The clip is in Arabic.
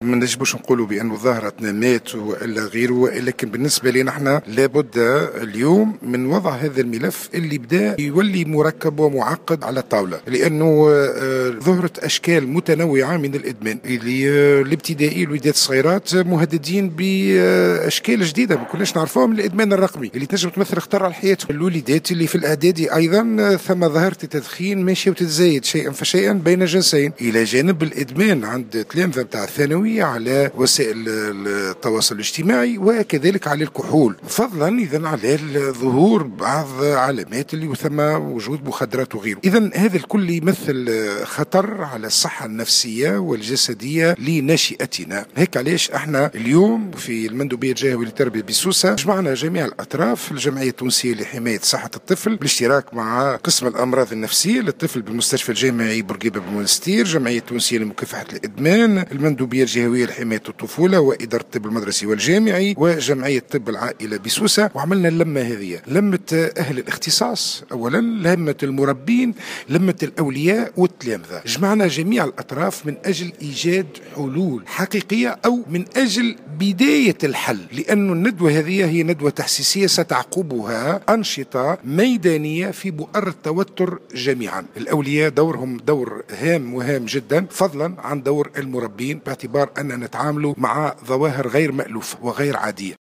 ما نجموش نقولوا بأن ظاهرة مات وإلا غيره، لكن بالنسبة لنا احنا لابد اليوم من وضع هذا الملف اللي بدأ يولي مركب ومعقد على الطاولة، لأنه ظهرت أشكال متنوعة من الإدمان اللي الابتدائي الوليدات الصغيرات مهددين بأشكال جديدة ما كناش نعرفوها من الإدمان الرقمي اللي تنجم تمثل خطر على حياتهم. الوليدات اللي في الإعدادي أيضا ثم ظاهرة التدخين ماشية وتتزايد شيئا فشيئا بين جنسين، إلى جانب الإدمان عند تلامذة متاع الثانوي على وسائل التواصل الاجتماعي وكذلك على الكحول، فضلا إذا على ظهور بعض علامات اللي ثم وجود مخدرات وغيره. إذا هذا الكل يمثل خطر على الصحة النفسية والجسدية لناشئتنا. هيك علاش احنا اليوم في المندوبية الجهوية للتربية بسوسة جمعنا جميع الأطراف، الجمعية التونسية لحماية صحة الطفل بالاشتراك مع قسم الأمراض النفسية للطفل بالمستشفى الجامعي بورقيبة بالمنستير، الجمعية التونسية لمكافحة الإدمان، المندوبية الجهوية لحماية الطفولة وإدارة الطب المدرسي والجامعي، وجمعية طب العائلة بسوسة. وعملنا اللمة هذه، لمة أهل الاختصاص أولا، لمة المربين، لمة الأولياء والتلامذة، جمعنا جميع الأطراف من أجل إيجاد حلول حقيقية أو من أجل بداية الحل، لأن الندوة هذه هي ندوة تحسيسية ستعقبها أنشطة ميدانية في بؤر التوتر جميعا. الأولياء دورهم دور هام وهام جدا، فضلا عن دور المربين، باعتبار أننا نتعامل مع ظواهر غير مألوفة وغير عادية.